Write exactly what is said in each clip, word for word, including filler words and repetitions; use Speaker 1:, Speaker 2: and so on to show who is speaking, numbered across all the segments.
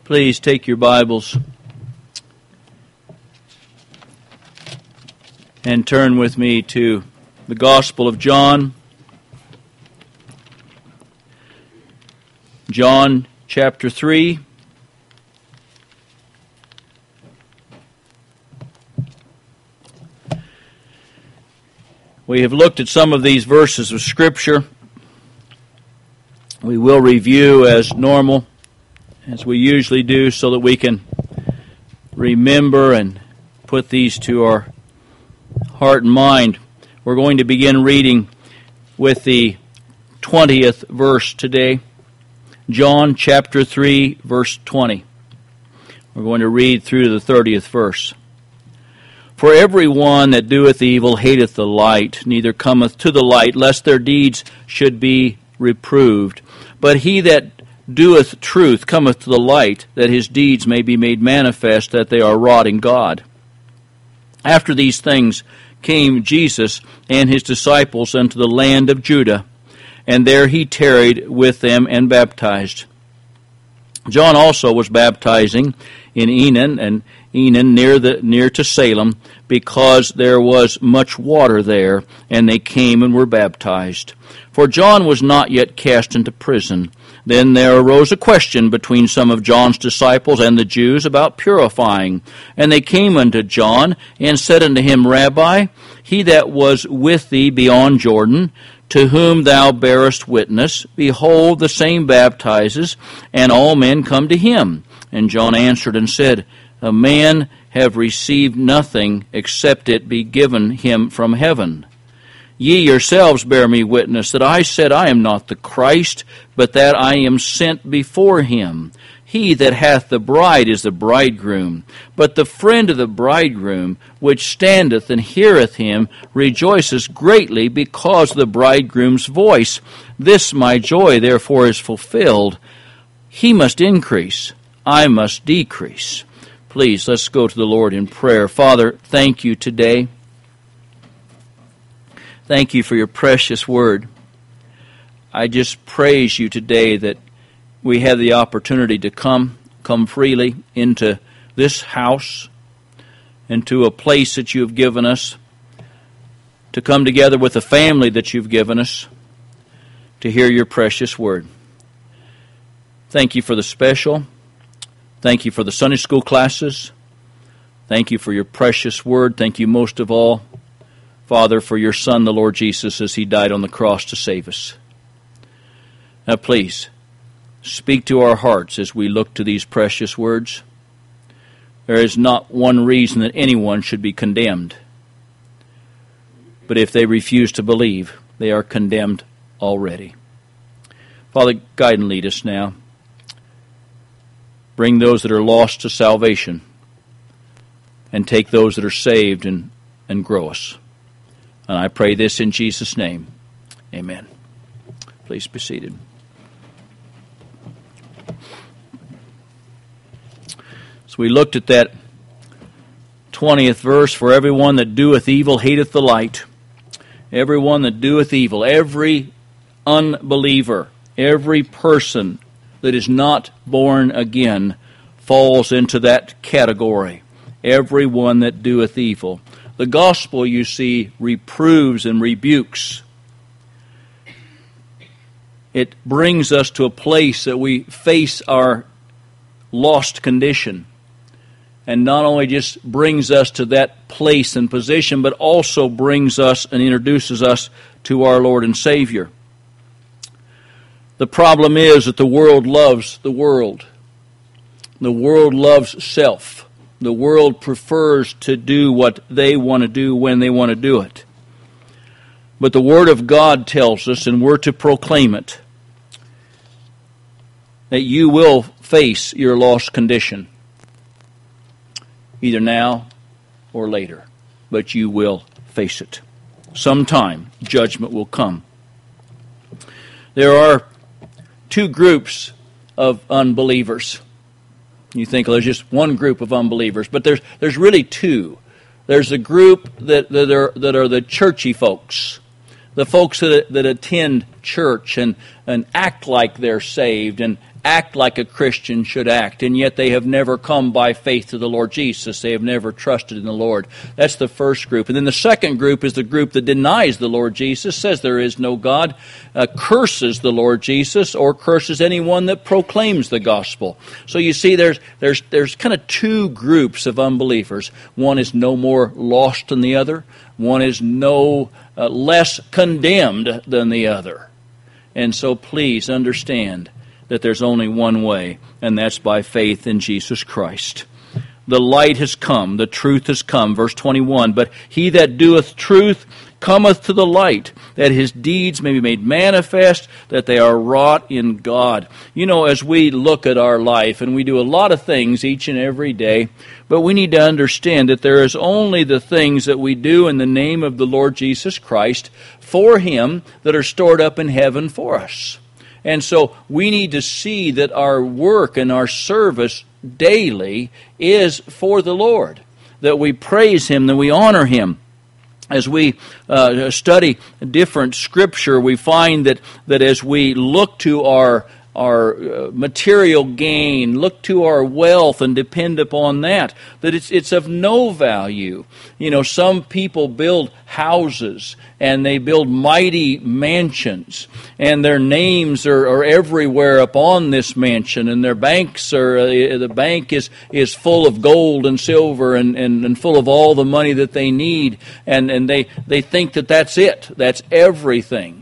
Speaker 1: Please take your Bibles and turn with me to the Gospel of John. John chapter three. We have looked at some of these verses of Scripture. We will review as normal, as we usually do, so that we can remember and put these to our heart and mind. We're going to begin reading with the twentieth verse today. John chapter three, verse twenty. We're going to read through the thirtieth verse. For every one that doeth evil hateth the light, neither cometh to the light, lest their deeds should be reproved. But he that doeth truth cometh to the light, that his deeds may be made manifest, that they are wrought in God. After these things came Jesus and his disciples unto the land of Judah, and there he tarried with them and baptized. John also was baptizing in Enon, and Enon near the near to Salem, because there was much water there, and they came and were baptized. For John was not yet cast into prison. Then there arose a question between some of John's disciples and the Jews about purifying. And they came unto John, and said unto him, Rabbi, he that was with thee beyond Jordan, to whom thou bearest witness, behold, the same baptizes, and all men come to him. And John answered and said, A man have received nothing, except it be given him from heaven. Ye yourselves bear me witness that I said I am not the Christ, but that I am sent before him. He that hath the bride is the bridegroom. But the friend of the bridegroom, which standeth and heareth him, rejoices greatly because of the bridegroom's voice. This my joy therefore is fulfilled. He must increase, I must decrease. Please, let's go to the Lord in prayer. Father, thank you today. Thank you for your precious word. I just praise you today that we have the opportunity to come, come freely into this house, into a place that you have given us, to come together with a family that you've given us, to hear your precious word. Thank you for the special. Thank you for the Sunday school classes. Thank you for your precious word. Thank you most of all, Father, for your Son, the Lord Jesus, as he died on the cross to save us. Now please, speak to our hearts as we look to these precious words. There is not one reason that anyone should be condemned. But if they refuse to believe, they are condemned already. Father, guide and lead us now. Bring those that are lost to salvation, and take those that are saved and, and grow us. And I pray this in Jesus' name. Amen. Please be seated. So we looked at that twentieth verse, for everyone that doeth evil hateth the light. Everyone that doeth evil, every unbeliever, every person that is not born again falls into that category. Everyone that doeth evil. The gospel, you see, reproves and rebukes. It brings us to a place that we face our lost condition. And not only just brings us to that place and position, but also brings us and introduces us to our Lord and Savior. The problem is that the world loves the world. The world loves self. The world prefers to do what they want to do when they want to do it. But the Word of God tells us, and we're to proclaim it, that you will face your lost condition, either now or later. But you will face it. Sometime judgment will come. There are two groups of unbelievers. You think, well, there's just one group of unbelievers, but there's there's really two. There's a group that, that are that are the churchy folks, the folks that that attend church and, and act like they're saved and act like a Christian should act, and yet they have never come by faith to the Lord Jesus. They have never trusted in the Lord. That's the first group. And then the second group is the group that denies the Lord Jesus, says there is no God, uh, curses the Lord Jesus, or curses anyone that proclaims the gospel. So you see there's there's there's kind of two groups of unbelievers. One is no more lost than the other. One is no uh, less condemned than the other. And so please understand that there's only one way, and that's by faith in Jesus Christ. The light has come, the truth has come. Verse twenty-one, but he that doeth truth cometh to the light, that his deeds may be made manifest, that they are wrought in God. You know, as we look at our life, and we do a lot of things each and every day, but we need to understand that there is only the things that we do in the name of the Lord Jesus Christ for Him that are stored up in heaven for us. And so we need to see that our work and our service daily is for the Lord, that we praise Him, that we honor Him. As we uh, study different Scripture, we find that, that as we look to our our uh, material gain, look to our wealth and depend upon that, that it's it's of no value. You know, some people build houses and they build mighty mansions, and their names are, are everywhere upon this mansion, and their banks are, uh, the bank is, is full of gold and silver and, and, and full of all the money that they need, and, and they, they think that that's it, that's everything.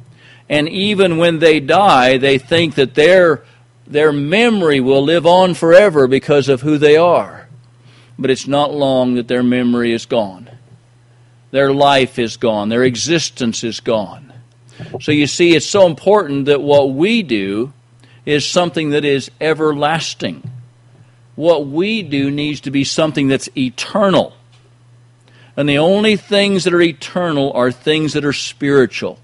Speaker 1: And even when they die, they think that their, their memory will live on forever because of who they are. But it's not long that their memory is gone. Their life is gone. Their existence is gone. So you see, it's so important that what we do is something that is everlasting. What we do needs to be something that's eternal. And the only things that are eternal are things that are spiritual.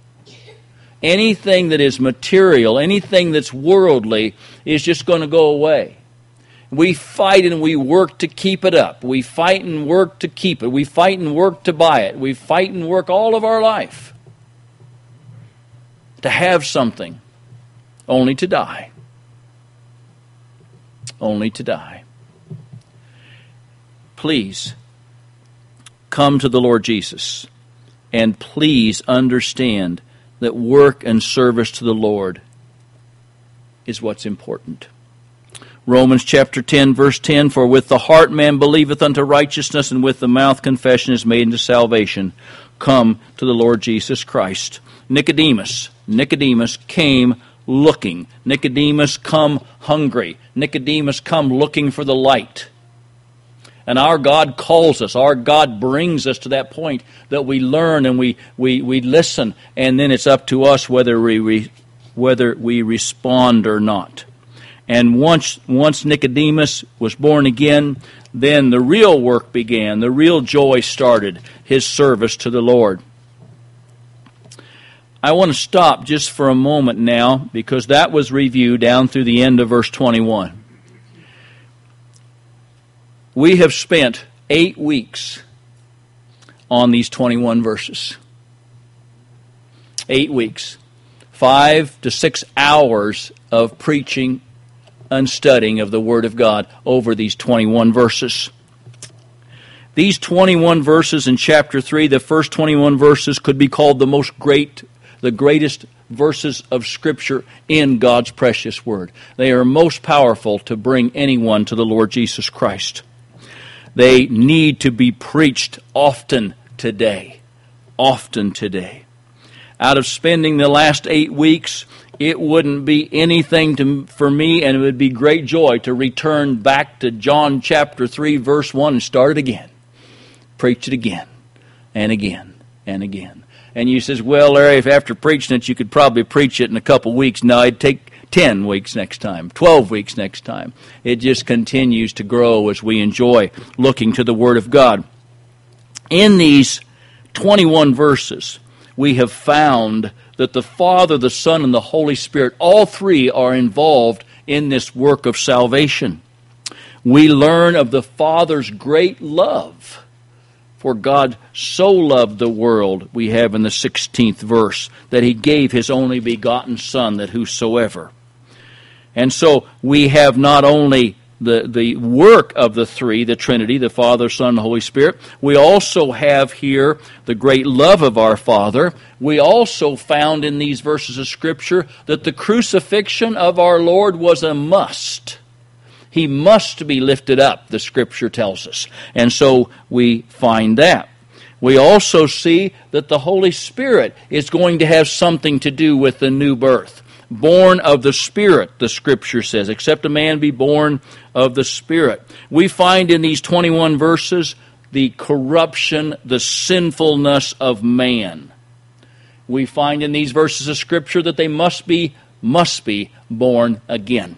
Speaker 1: Anything that is material, anything that's worldly, is just going to go away. We fight and we work to keep it up. We fight and work to keep it. We fight and work to buy it. We fight and work all of our life to have something, only to die. Only to die. Please come to the Lord Jesus, and please understand that work and service to the Lord is what's important. Romans chapter ten, verse ten, for with the heart man believeth unto righteousness, and with the mouth confession is made unto salvation. Come to the Lord Jesus Christ. Nicodemus, Nicodemus came looking. Nicodemus come hungry. Nicodemus come looking for the light. And our God calls us, our God brings us to that point that we learn and we, we, we listen, and then it's up to us whether we, we whether we respond or not. And once once Nicodemus was born again, then the real work began, the real joy started, his service to the Lord. I want to stop just for a moment now, because that was review down through the end of verse twenty-one. We have spent eight weeks on these twenty-one verses. Eight weeks. Five to six hours of preaching and studying of the Word of God over these twenty-one verses. These twenty-one verses in chapter three, the first twenty-one verses could be called the most great, the greatest verses of Scripture in God's precious Word. They are most powerful to bring anyone to the Lord Jesus Christ. They need to be preached often today. Often today. Out of spending the last eight weeks, it wouldn't be anything to, for me, and it would be great joy to return back to John chapter three, verse one, and start it again. Preach it again, and again, and again. And you says, well, Larry, if after preaching it, you could probably preach it in a couple weeks. No, it'd take ten weeks next time, twelve weeks next time. It just continues to grow as we enjoy looking to the Word of God. In these twenty-one verses, we have found that the Father, the Son, and the Holy Spirit, all three are involved in this work of salvation. We learn of the Father's great love. For God so loved the world, we have in the sixteenth verse, that He gave His only begotten Son, that whosoever. And so we have not only the, the work of the three, the Trinity, the Father, Son, and the Holy Spirit, we also have here the great love of our Father. We also found in these verses of Scripture that the crucifixion of our Lord was a must. He must be lifted up, the Scripture tells us. And so we find that. We also see that the Holy Spirit is going to have something to do with the new birth. Born of the Spirit, the Scripture says, except a man be born of the Spirit. We find in these twenty-one verses the corruption, the sinfulness of man. We find in these verses of Scripture that they must be, must be born again.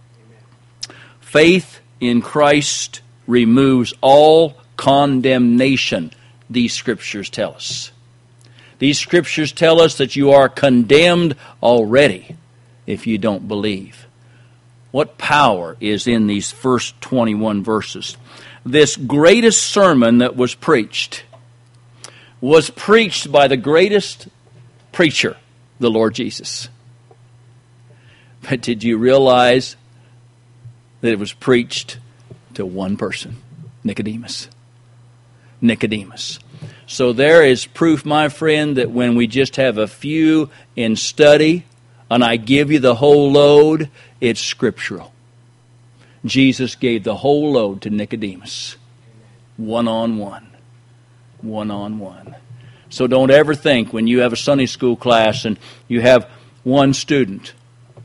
Speaker 1: Faith in Christ removes all condemnation, these Scriptures tell us. These Scriptures tell us that you are condemned already if you don't believe. What power is in these first twenty-one verses? This greatest sermon that was preached was preached by the greatest preacher, the Lord Jesus. But did you realize that it was preached to one person, Nicodemus? Nicodemus. So there is proof, my friend, that when we just have a few in study, and I give you the whole load, it's scriptural. Jesus gave the whole load to Nicodemus. One-on-one. One-on-one. So don't ever think when you have a Sunday school class and you have one student,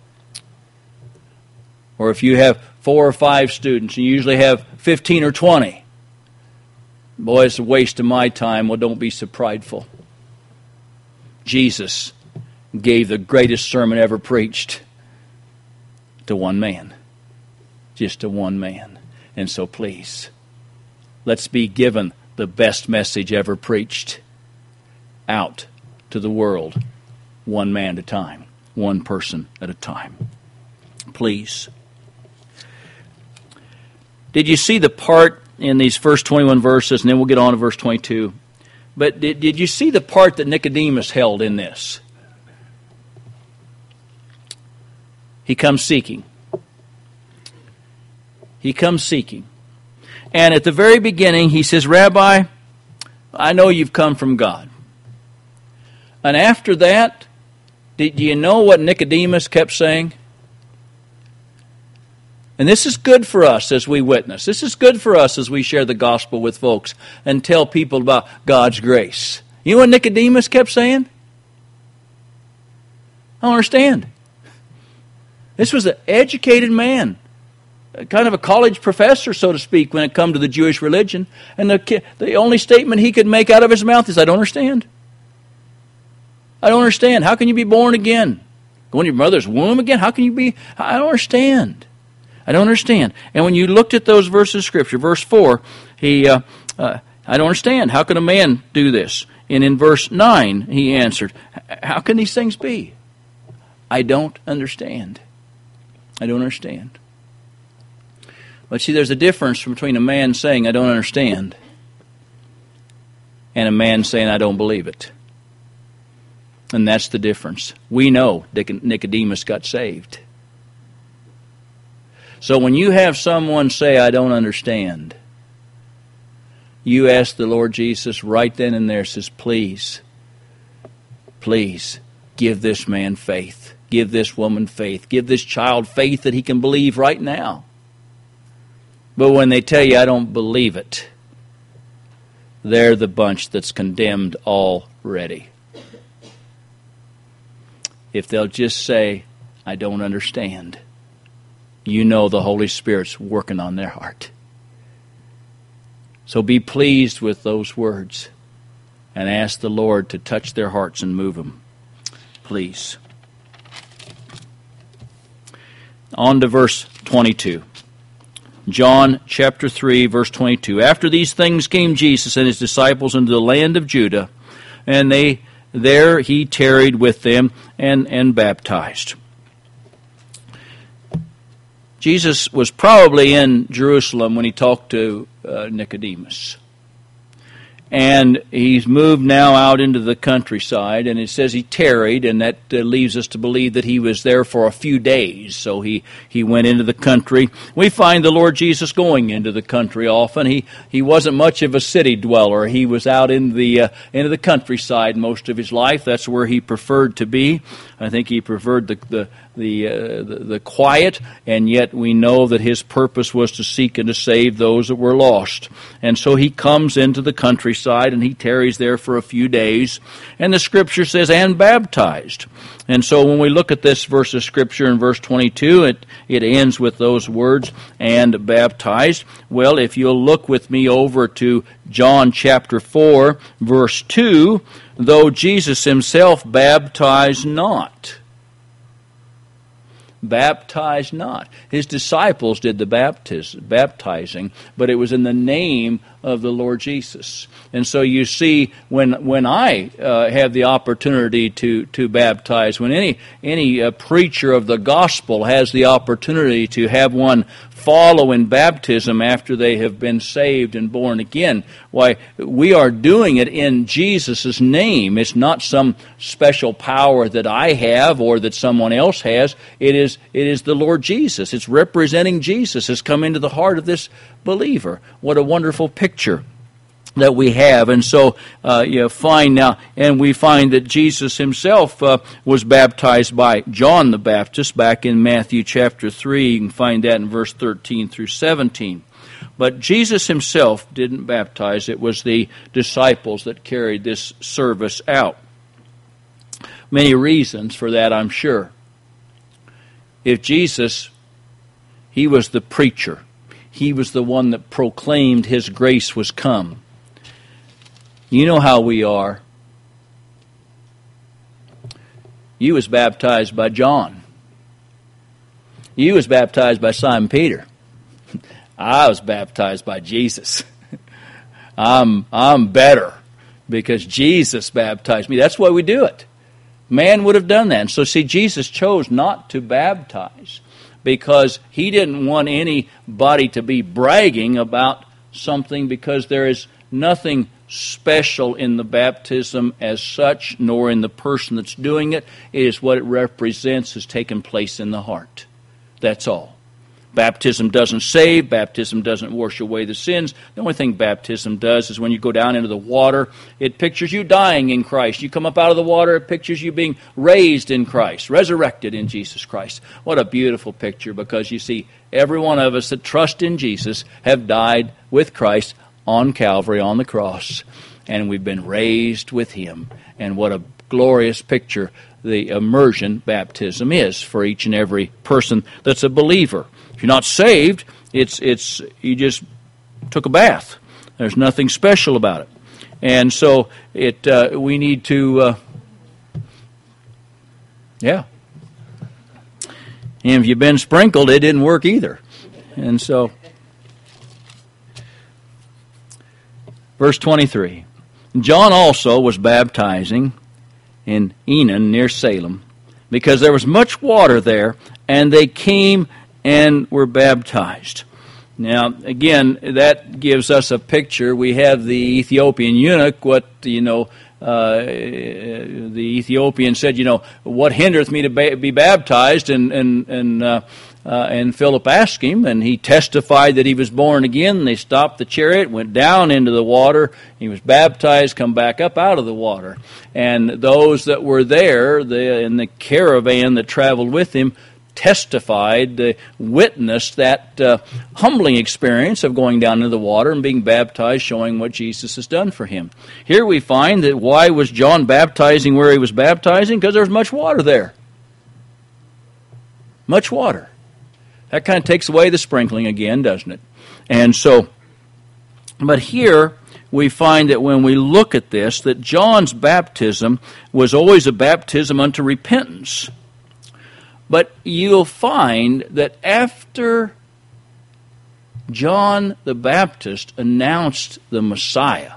Speaker 1: or if you have four or five students, and you usually have fifteen or twenty, boy, it's a waste of my time. Well, don't be so prideful. Jesus gave the greatest sermon ever preached to one man. Just to one man. And so please, let's be given the best message ever preached out to the world, one man at a time, one person at a time. Please. Did you see the part in these first twenty-one verses, and then we'll get on to verse twenty-two. But did, did you see the part that Nicodemus held in this? He comes seeking. He comes seeking. And at the very beginning, he says, Rabbi, I know you've come from God. And after that, do you know what Nicodemus kept saying? And this is good for us as we witness. This is good for us as we share the gospel with folks and tell people about God's grace. You know what Nicodemus kept saying? I don't understand. This was an educated man, kind of a college professor, so to speak, when it come to the Jewish religion. And the, the only statement he could make out of his mouth is, I don't understand. I don't understand. How can you be born again? Go in your mother's womb again? How can you be? I don't understand. I don't understand. And when you looked at those verses of Scripture, verse four, he, uh, uh, I don't understand. How can a man do this? And in verse nine, he answered, how can these things be? I don't understand. I don't understand. But see, there's a difference between a man saying, I don't understand, and a man saying, I don't believe it. And that's the difference. We know Nicodemus got saved. So when you have someone say, I don't understand, you ask the Lord Jesus right then and there, says, please, please give this man faith. Give this woman faith. Give this child faith that he can believe right now. But when they tell you, I don't believe it, they're the bunch that's condemned already. If they'll just say, I don't understand, you know the Holy Spirit's working on their heart. So be pleased with those words and ask the Lord to touch their hearts and move them. Please. On to verse twenty-two. John chapter three, verse twenty-two. After these things came Jesus and his disciples into the land of Judah, and they there he tarried with them and, and baptized. Jesus was probably in Jerusalem when he talked to uh, Nicodemus. And he's moved now out into the countryside, and it says he tarried, and that uh, leaves us to believe that he was there for a few days. So he, he went into the country. We find the Lord Jesus going into the country often. He he wasn't much of a city dweller. He was out in the uh, into the countryside most of his life. That's where he preferred to be. I think he preferred the the the, uh, the the quiet, and yet we know that his purpose was to seek and to save those that were lost. And so he comes into the countryside, and he tarries there for a few days. And the Scripture says, and baptized. And so when we look at this verse of Scripture in verse twenty-two, it, it ends with those words, and baptized. Well, if you'll look with me over to John chapter four, verse two, though Jesus himself baptized not. Baptized not. His disciples did the baptiz- baptizing, but it was in the name of the Lord Jesus. And so you see, when when I uh, have the opportunity to, to baptize, when any any uh, preacher of the gospel has the opportunity to have one follow in baptism after they have been saved and born again, why, we are doing it in Jesus' name. It's not some special power that I have or that someone else has. It is it is the Lord Jesus. It's representing Jesus has come into the heart of this believer. What a wonderful picture that we have. And so uh, you find now, and we find that Jesus himself uh, was baptized by John the Baptist back in Matthew chapter three. You can find that in verse thirteen through seventeen. But Jesus himself didn't baptize. It was the disciples that carried this service out. Many reasons for that, I'm sure. If Jesus, he was the preacher. He was the one that proclaimed his grace was come. You know how we are. You was baptized by John. You was baptized by Simon Peter. I was baptized by Jesus. I'm I'm better because Jesus baptized me. That's why we do it. Man would have done that. And so see, Jesus chose not to baptize because he didn't want anybody to be bragging about something, because there is nothing special in the baptism as such, nor in the person that's doing it. It is what it represents has taken place in the heart. That's all. Baptism doesn't save. Baptism doesn't wash away the sins. The only thing baptism does is when you go down into the water, it pictures you dying in Christ. You come up out of the water, it pictures you being raised in Christ, resurrected in Jesus Christ. What a beautiful picture, because you see, every one of us that trust in Jesus have died with Christ on Calvary, on the cross, and we've been raised with him. And what a glorious picture the immersion baptism is for each and every person that's a believer. If you're not saved, it's it's you just took a bath. There's nothing special about it. And so it uh, we need to, uh, yeah. And if you've been sprinkled, it didn't work either. And so, verse twenty-three, John also was baptizing in Enon near Salem, because there was much water there, and they came and were baptized. Now, again, that gives us a picture. We have the Ethiopian eunuch, what, you know, uh, the Ethiopian said, you know, what hindereth me to ba- be baptized? And, and, and, uh, uh, and Philip asked him, and he testified that he was born again. They stopped the chariot, went down into the water. He was baptized, come back up out of the water. And those that were there, the, in the caravan that traveled with him, testified, uh, witnessed that uh, humbling experience of going down into the water and being baptized, showing what Jesus has done for him. Here we find that why was John baptizing where he was baptizing? Because there was much water there. Much water. That kind of takes away the sprinkling again, doesn't it? And so, but here we find that when we look at this, that John's baptism was always a baptism unto repentance. But you'll find that after John the Baptist announced the Messiah,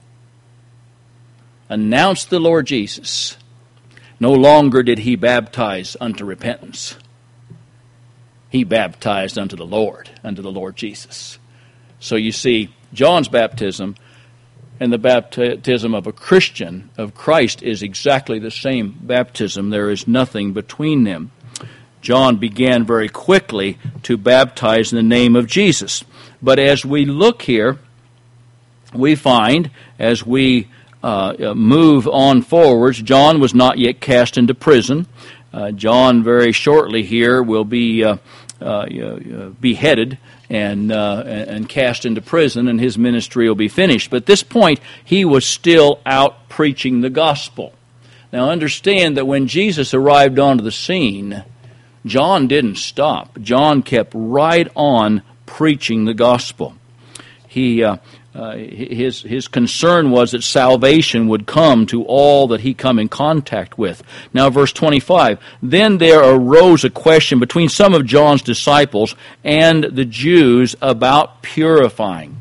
Speaker 1: announced the Lord Jesus, no longer did he baptize unto repentance. He baptized unto the Lord, unto the Lord Jesus. So you see, John's baptism and the baptism of a Christian, of Christ, is exactly the same baptism. There is nothing between them. John began very quickly to baptize in the name of Jesus. But as we look here, we find, as we uh, move on forwards, John was not yet cast into prison. Uh, John very shortly here will be uh, uh, uh, beheaded and, uh, and cast into prison, and his ministry will be finished. But at this point, he was still out preaching the gospel. Now understand that when Jesus arrived onto the scene, John didn't stop. John kept right on preaching the gospel. He, uh, uh, his, his concern was that salvation would come to all that he come in contact with. Now, verse twenty-five, then there arose a question between some of John's disciples and the Jews about purifying.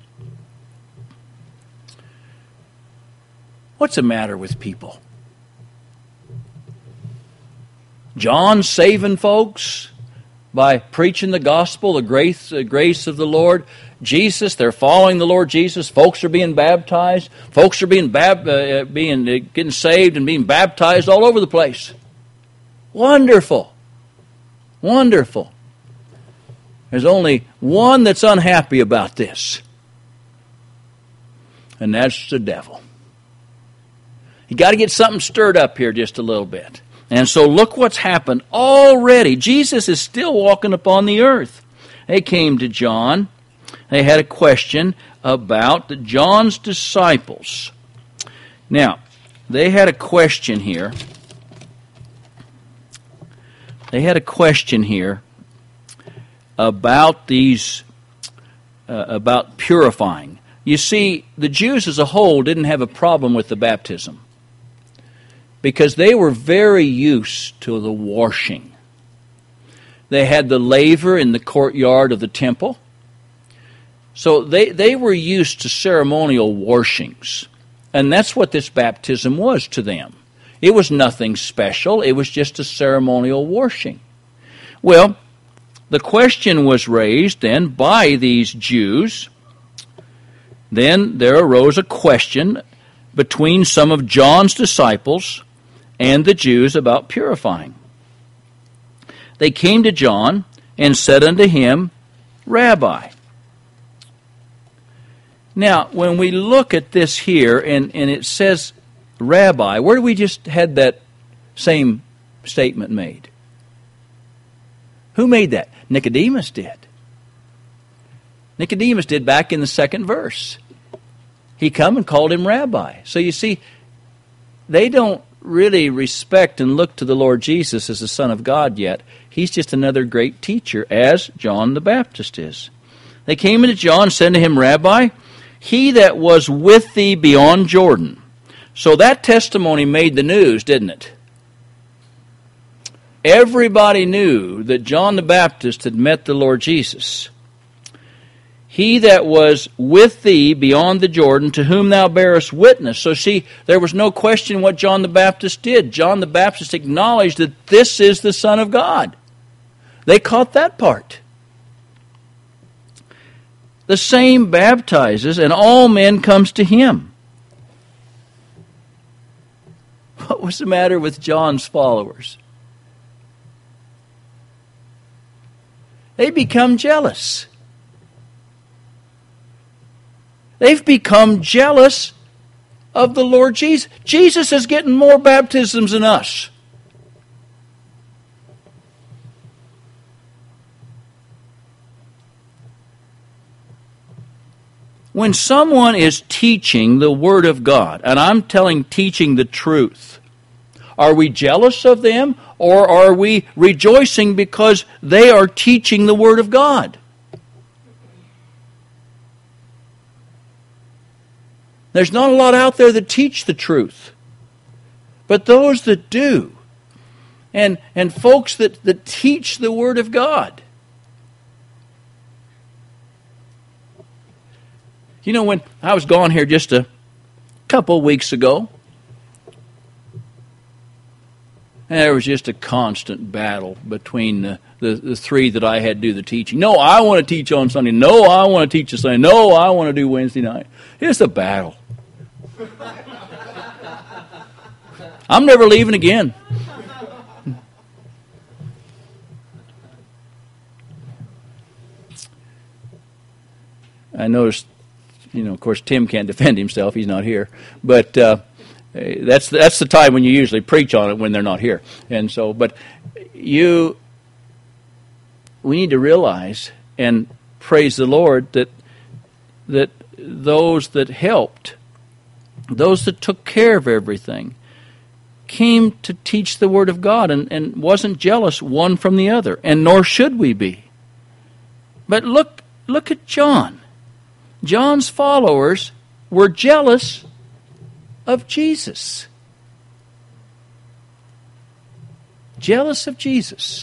Speaker 1: What's the matter with people? John saving folks by preaching the gospel, the grace, the grace of the Lord. Jesus, they're following the Lord Jesus. Folks are being baptized. Folks are being bab- uh, being uh, getting saved and being baptized all over the place. Wonderful. Wonderful. There's only one that's unhappy about this, and that's the devil. You got to get something stirred up here just a little bit. And so look what's happened already. Jesus is still walking upon the earth. They came to John. They had a question about the John's disciples. Now, they had a question here. They had a question here about these, uh, about purifying. You see, the Jews as a whole didn't have a problem with the baptism, because they were very used to the washing. They had the laver in the courtyard of the temple. So they, they were used to ceremonial washings. And that's what this baptism was to them. It was nothing special. It was just a ceremonial washing. Well, the question was raised then by these Jews. Then there arose a question between some of John's disciples and the Jews about purifying. They came to John and said unto him, Rabbi. Now, when we look at this here, and, and it says Rabbi, where do we just had that same statement made? Who made that? Nicodemus did. Nicodemus did back in the second verse. He come and called him Rabbi. So you see, they don't really respect and look to the Lord Jesus as the Son of God yet. He's just another great teacher, as John the Baptist is. They came into John and said to him, Rabbi, he that was with thee beyond Jordan. So that testimony made the news, didn't it? Everybody knew that John the Baptist had met the Lord Jesus. He that was with thee beyond the Jordan, to whom thou bearest witness. So see, there was no question what John the Baptist did. John the Baptist acknowledged that this is the Son of God. They caught that part. The same baptizes, and all men comes to him. What was the matter with John's followers? They become jealous. They've become jealous of the Lord Jesus. Jesus is getting more baptisms than us. When someone is teaching the Word of God, and I'm telling teaching the truth, are we jealous of them, or are we rejoicing because they are teaching the Word of God? There's not a lot out there that teach the truth. But those that do, and, and folks that, that teach the Word of God. You know, when I was gone here just a couple of weeks ago, there was just a constant battle between the, the, the three that I had to do the teaching. No, I want to teach on Sunday. No, I want to teach on Sunday. No, I want to do Wednesday night. It's a battle. I'm never leaving again. I noticed, you know, of course, Tim can't defend himself. He's not here. But uh, that's that's the time when you usually preach on it, when they're not here. And so, but you, we need to realize and praise the Lord that that those that helped, those that took care of everything, came to teach the Word of God and, and wasn't jealous one from the other, and nor should we be. But look, look at John. John's followers were jealous of Jesus. Jealous of Jesus.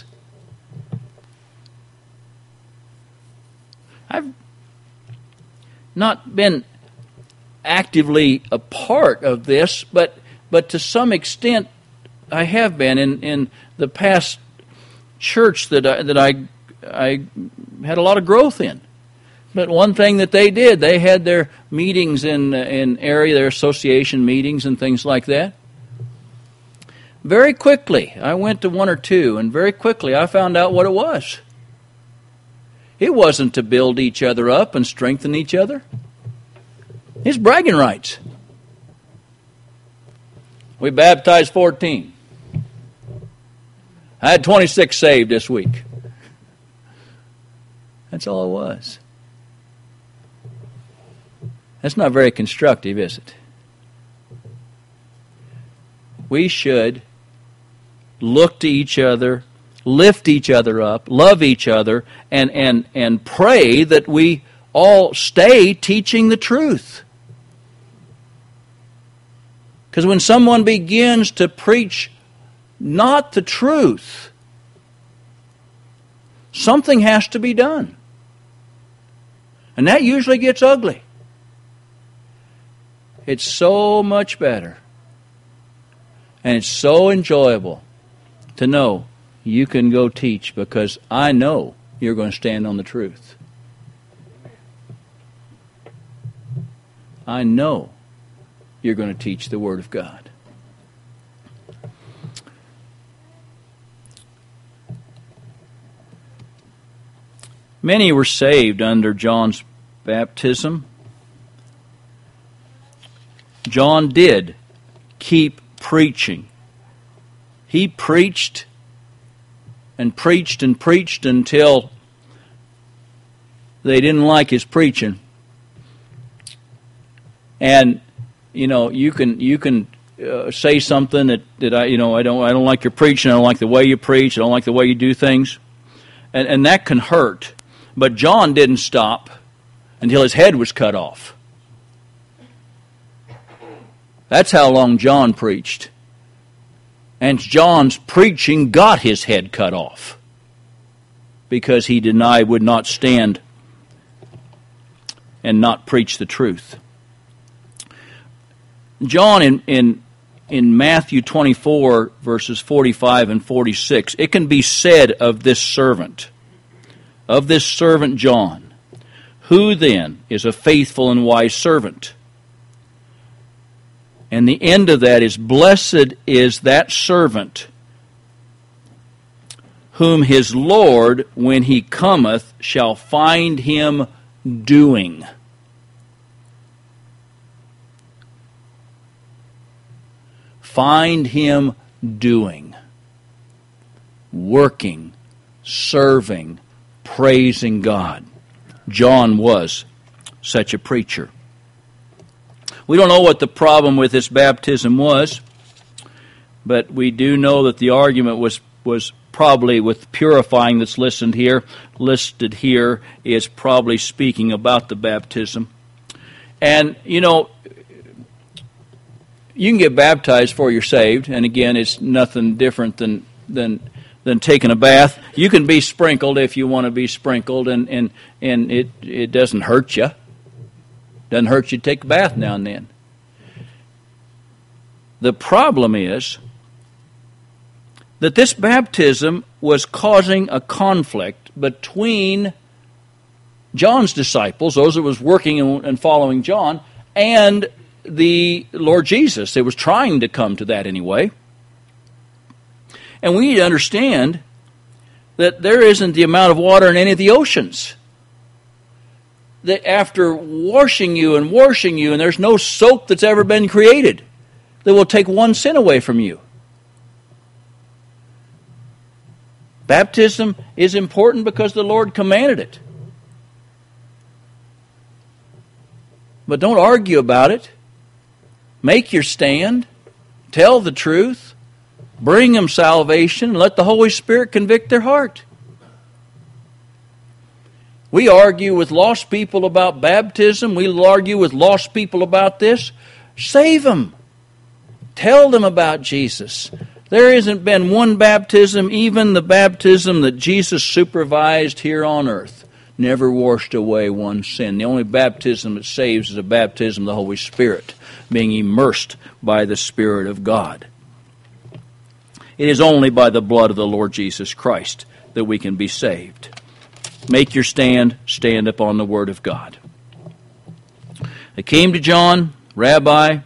Speaker 1: I've not been actively a part of this, but but to some extent I have been in, in the past church that I, that I I had a lot of growth in. But one thing that they did, they had their meetings in in area, their association meetings and things like that. Very quickly, I went to one or two, and very quickly I found out what it was. It wasn't to build each other up and strengthen each other. It's bragging rights. We baptized fourteen. I had twenty-six saved this week. That's all it was. That's not very constructive, is it? We should look to each other, lift each other up, love each other, and, and, and pray that we all stay teaching the truth. Because when someone begins to preach not the truth, something has to be done. And that usually gets ugly. It's so much better. And it's so enjoyable to know you can go teach, because I know you're going to stand on the truth. I know you're going to teach the Word of God. Many were saved under John's baptism. John did keep preaching. He preached and preached and preached until they didn't like his preaching. And you know, you can you can uh, say something that, that I you know I don't I don't like your preaching. I don't like the way you preach. I don't like the way you do things, and and that can hurt. But John didn't stop until his head was cut off. That's how long John preached. And John's preaching got his head cut off because he denied, would not stand and not preach the truth. John in, in, in Matthew twenty-four, verses forty-five and forty-six, it can be said of this servant, of this servant John, who then is a faithful and wise servant? And the end of that is, blessed is that servant whom his Lord, when he cometh, shall find him doing. Find him doing. Working, serving, praising God. John was such a preacher. We don't know what the problem with this baptism was, but we do know that the argument was, was probably with purifying that's listened here, listed here, is probably speaking about the baptism. And, you know, you can get baptized before you're saved, and again, it's nothing different than than than taking a bath. You can be sprinkled if you want to be sprinkled, and, and, and it, it doesn't hurt you. Doesn't hurt you to take a bath now and then. The problem is that this baptism was causing a conflict between John's disciples, those that was working and following John, and the Lord Jesus. It was trying to come to that anyway. And we need to understand that there isn't the amount of water in any of the oceans that after washing you and washing you, and there's no soap that's ever been created that will take one sin away from you. Baptism is important because the Lord commanded it. But don't argue about it. Make your stand. Tell the truth. Bring them salvation. And let the Holy Spirit convict their heart. We argue with lost people about baptism. We argue with lost people about this. Save them. Tell them about Jesus. There hasn't been one baptism, even the baptism that Jesus supervised here on earth, never washed away one sin. The only baptism that saves is a baptism of the Holy Spirit, being immersed by the Spirit of God. It is only by the blood of the Lord Jesus Christ that we can be saved. Make your stand, stand upon the Word of God. They came to John, Rabbi.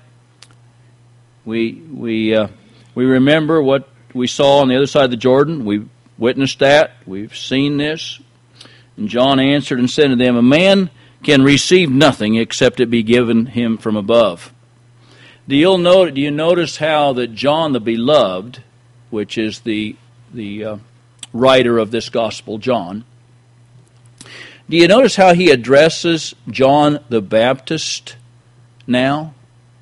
Speaker 1: We we uh, we remember what we saw on the other side of the Jordan. We witnessed that. We've seen this. And John answered and said to them, a man can receive nothing except it be given him from above. Do you note? Do you notice how that John the Beloved, which is the the uh, writer of this gospel, John, do you notice how he addresses John the Baptist now?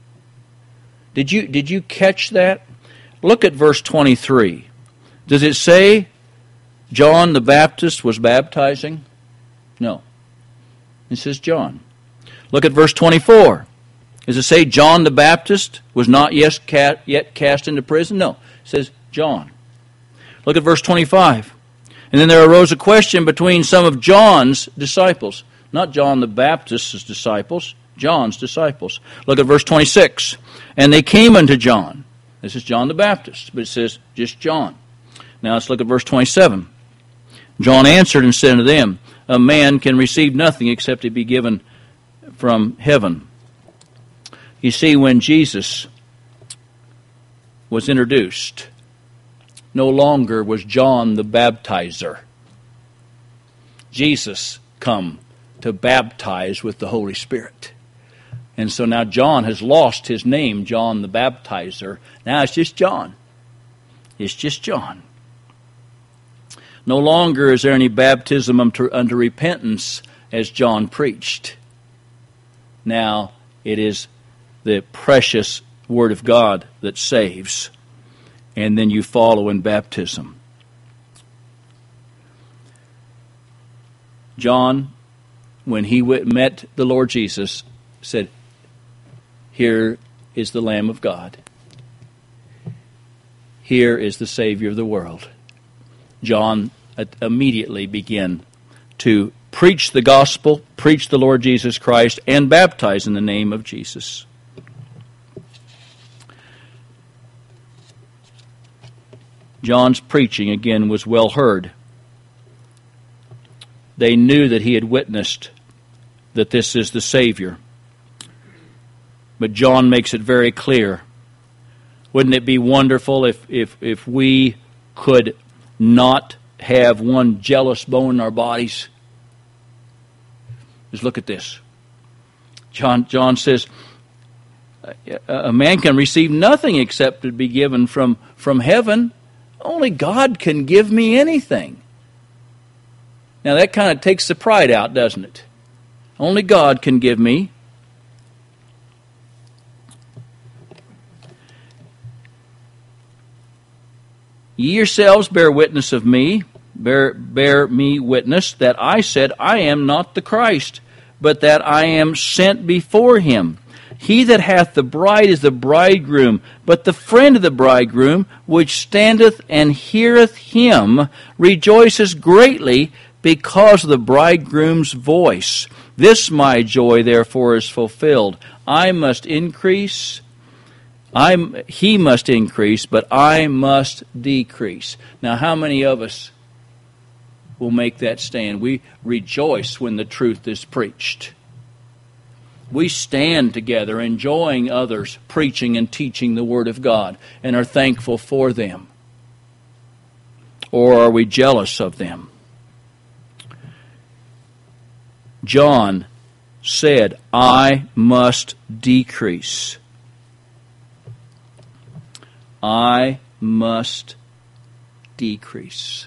Speaker 1: Did you did you catch that? Look at verse twenty-three. Does it say John the Baptist was baptizing? No. It says John. Look at verse twenty-four. Does it say John the Baptist was not yet cast into prison? No. It says John. Look at verse twenty-five. And then there arose a question between some of John's disciples. Not John the Baptist's disciples, John's disciples. Look at verse twenty-six. And they came unto John. This is John the Baptist, but it says just John. Now let's look at verse twenty-seven. John answered and said unto them, a man can receive nothing except it be given from heaven. You see, when Jesus was introduced, no longer was John the baptizer. Jesus come to baptize with the Holy Spirit. And so now John has lost his name, John the Baptizer. Now it's just John. It's just John. No longer is there any baptism unto, unto repentance as John preached. Now it is the precious Word of God that saves. And then you follow in baptism. John, when he met the Lord Jesus, said, here is the Lamb of God. Here is the Savior of the world. John immediately began to preach the gospel, preach the Lord Jesus Christ, and baptize in the name of Jesus. John's preaching, again, was well heard. They knew that he had witnessed that this is the Savior. But John makes it very clear. Wouldn't it be wonderful if, if, if we could not have one jealous bone in our bodies? Just look at this. John, John says, a man can receive nothing except it be given from, from heaven. Only God can give me anything. Now that kind of takes the pride out, doesn't it? Only God can give me. Ye yourselves bear witness of me, bear, bear me witness that I said, I am not the Christ, but that I am sent before him. He that hath the bride is the bridegroom, but the friend of the bridegroom, which standeth and heareth him, rejoices greatly because of the bridegroom's voice. This my joy, therefore, is fulfilled. I must increase, I, he must increase, but I must decrease. Now, how many of us will make that stand? We rejoice when the truth is preached. we stand together enjoying others preaching and teaching the Word of God and are thankful for them? Or are we jealous of them? John said, I must decrease. I must decrease.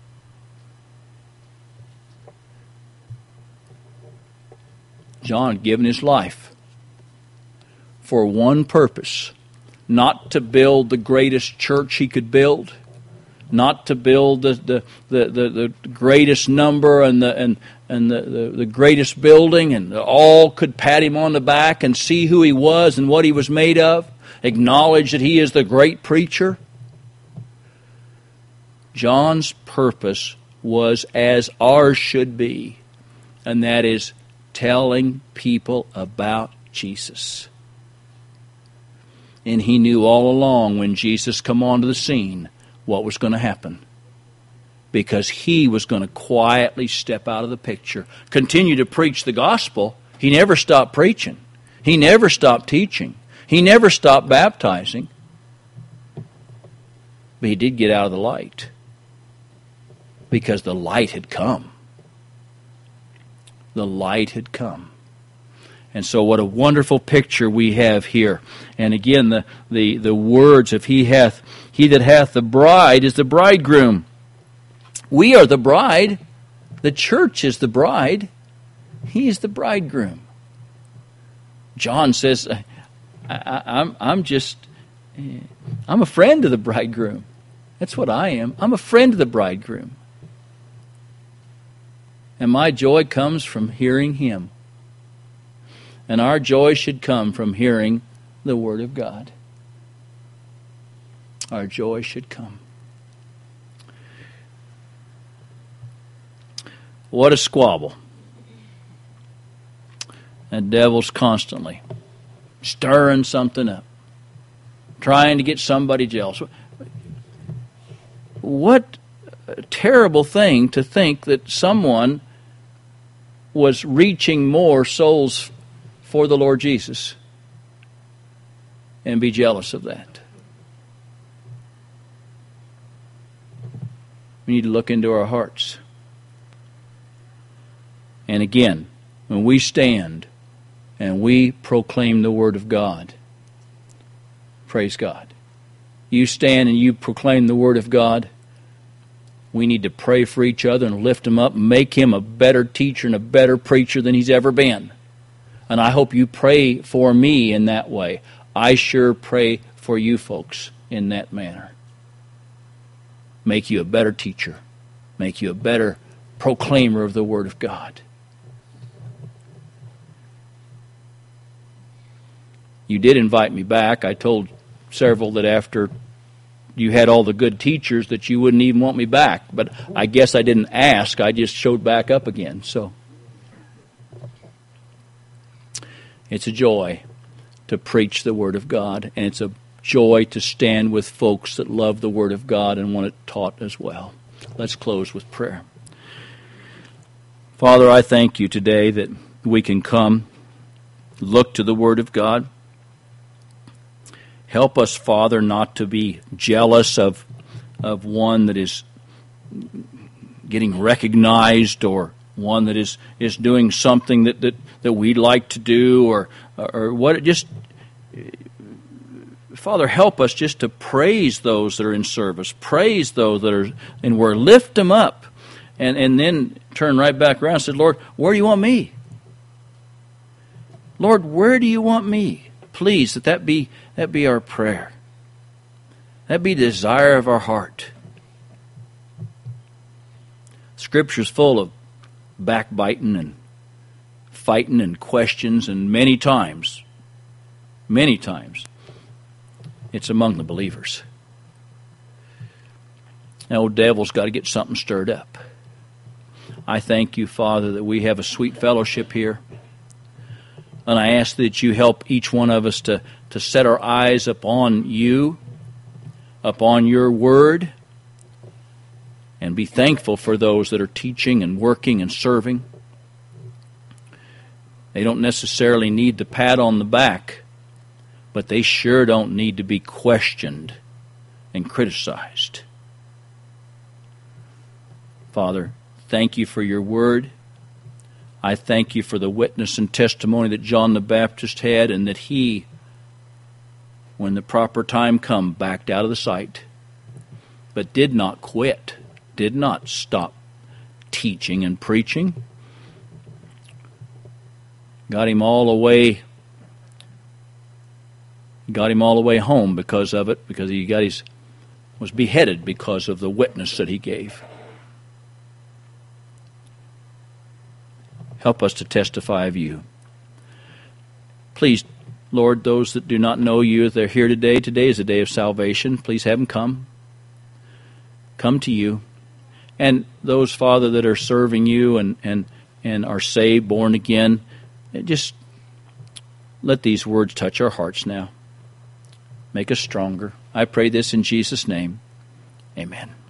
Speaker 1: John had given his life for one purpose, not to build the greatest church he could build, not to build the the, the, the, the greatest number and the and, and the, the, the greatest building, and all could pat him on the back and see who he was and what he was made of, acknowledge that he is the great preacher. John's purpose was as ours should be, and that is telling people about Jesus. And he knew all along when Jesus come onto the scene what was going to happen, because he was going to quietly step out of the picture, continue to preach the gospel. He never stopped preaching. He never stopped teaching. He never stopped baptizing. But he did get out of the light, because the light had come. The light had come. And so what a wonderful picture we have here. And again, the, the, the words of he hath, he that hath the bride is the bridegroom. We are the bride. The church is the bride. He is the bridegroom. John says, I, I, I'm, I'm just, I'm a friend of the bridegroom. That's what I am. I'm a friend of the bridegroom. And my joy comes from hearing him. And our joy should come from hearing the Word of God. Our joy should come. What a squabble. The devil's constantly stirring something up, trying to get somebody jealous. What a terrible thing to think that someone was reaching more souls for the Lord Jesus and be jealous of that. We need to look into our hearts. And again, when we stand and we proclaim the Word of God, praise God. You stand and you proclaim the Word of God, we need to pray for each other and lift him up and make him a better teacher and a better preacher than he's ever been. And I hope you pray for me in that way. I sure pray for you folks in that manner. Make you a better teacher. Make you a better proclaimer of the Word of God. You did invite me back. I told several that after you had all the good teachers that you wouldn't even want me back. But I guess I didn't ask. I just showed back up again. So it's a joy to preach the Word of God. And it's a joy to stand with folks that love the Word of God and want it taught as well. Let's close with prayer. Father, I thank you today that we can come, look to the Word of God. Help us, Father, not to be jealous of of one that is getting recognized, or one that is, is doing something that, that, that we'd like to do, or or what. Just Father, help us just to praise those that are in service, praise those that are, and we're lift them up, and and then turn right back around and say, Lord, where do you want me? Lord, where do you want me? Please, that that be that be our prayer. That be the desire of our heart. Scripture's full of backbiting and fighting and questions, and many times, many times, it's among the believers. The old devil's got to get something stirred up. I thank you, Father, that we have a sweet fellowship here. And I ask that you help each one of us to, to set our eyes upon you, upon your word, and be thankful for those that are teaching and working and serving. They don't necessarily need the pat on the back, but they sure don't need to be questioned and criticized. Father, thank you for your word. I thank you for the witness and testimony that John the Baptist had, and that he, when the proper time come, backed out of the sight, but did not quit, did not stop teaching and preaching. Got him all the way, got him all the way home because of it, because he got his was beheaded because of the witness that he gave. Help us to testify of you. Please, Lord, those that do not know you, if they're here today, today is a day of salvation. Please have them come. Come to you. And those, Father, that are serving you and, and, and are saved, born again, just let these words touch our hearts now. Make us stronger. I pray this in Jesus' name. Amen.